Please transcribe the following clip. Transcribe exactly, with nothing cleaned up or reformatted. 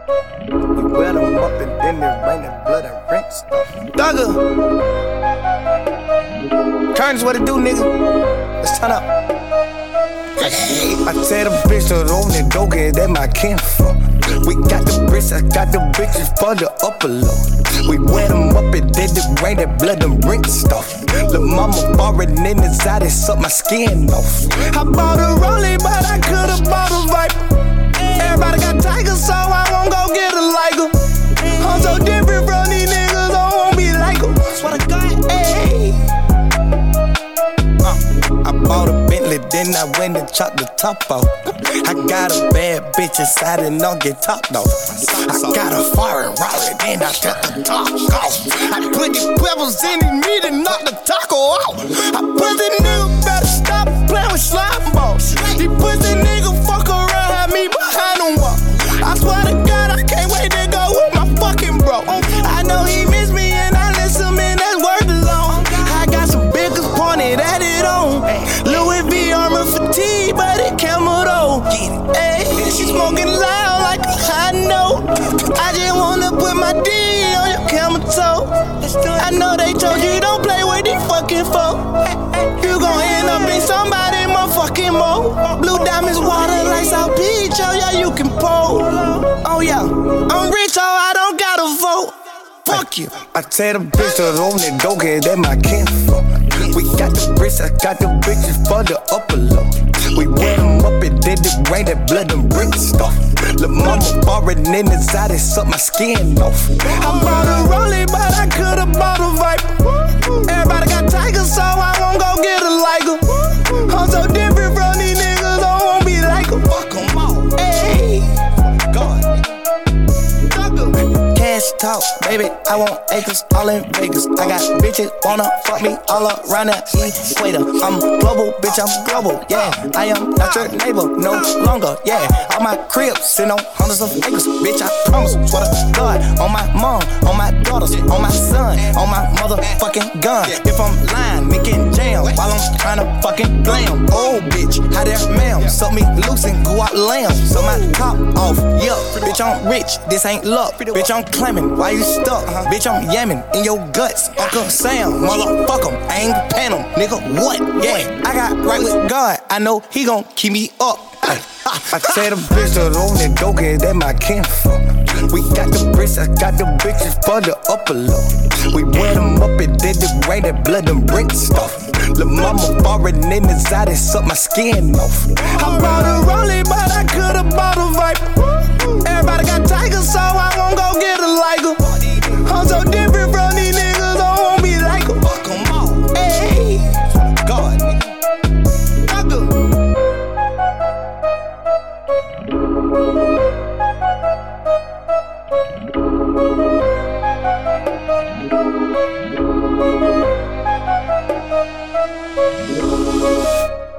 We wet them up and then it rain and blood and rinse stuff. Thugger! Curtis, what it do, nigga? Let's turn up. I tell the bitch to open the door, cause that my kinfolk. We got the bricks, I got the bitches for the upper low. We wet them up and then the rain and blood and rinse stuff. Lil' mama foreign in the side, it suck my skin off. I bought a Rollie, but I could've bought a Viper. Everybody got Tigers, so I won't go get a Liger. I'm so different from these niggas, I won't be like them. Swear to God, ayy. Uh, I bought a Bentley, then I went and chopped the top off. I got a bad bitch inside and I'll get topped off. I got a foreign Raleigh, then I cut the top off. I put these pebbles in his meat and knock the taco out. I put the nigga better stop playing with slime balls. He pussy nigga fuck around, had me behind him walk. I swear to God, I can't wait to go with my fucking bro. I know he miss me and I listen, man, that's worth alone. I got some biggest pointed at it on. Louis V armor fatigue, but it camel though. Hey, she smoking loud like a high note. I just wanna put my D on your camel toe. I know they told you don't play with these fucking folk. You gon' end up in somebody more fucking more. Blue diamonds, water like South Beach, oh yeah, you can pole. Oh yeah, I'm rich, so I don't gotta vote. Fuck you. I tell the bitch to open the door, cause that my kinfolk. We got the bricks, I got the bitches for the upper low. We wet them up and then the rain that blood and rinse stuff. Lil' mama foreign in the side, it suck my skin off. I bought a Rollie, but I could've bought a Viper. Everybody got Tigers, so I won't go get a Liger. I'm so different from these niggas, I won't be like them. Fuck them all. Ayy. God. Cash talk, baby, I want acres all in Vegas. I got bitches wanna fuck me all around the equator. I'm global, bitch, I'm global, yeah. I am not your neighbor, no longer, yeah. All my cribs sit on hundreds of acres, bitch, I promise. Swear to God, on my mom, on my daughters, on my son, on my motherfucking gun. If I'm lying, making jam while I'm tryna fucking blam. Oh, bitch, how there, ma'am? Suck me loose and go out lamb. So my top off, yeah. Bitch, I'm rich, this ain't luck. Bitch, I'm claiming, why you stuck? Uh-huh. Bitch, I'm yamming in your guts. Uncle Sam, motherfuck him, I ain't pan him, nigga, what? Yeah, I got right with God, I know he gon' keep me up. I tell the bitch to open the door, cause that my kinfolk. We got the bricks, I got the bitches for the upper low. We wet them up and then the rain that blood and rinse stuff. Lil' mama foreign in the side, it suck my skin off. I bought a Rollie, but I could've bought a Viper. Everybody got Tigers, so I won't go get a Liger. I'm so different from these niggas, I won't be like them. Fuck them all. Ayy. God, nigga.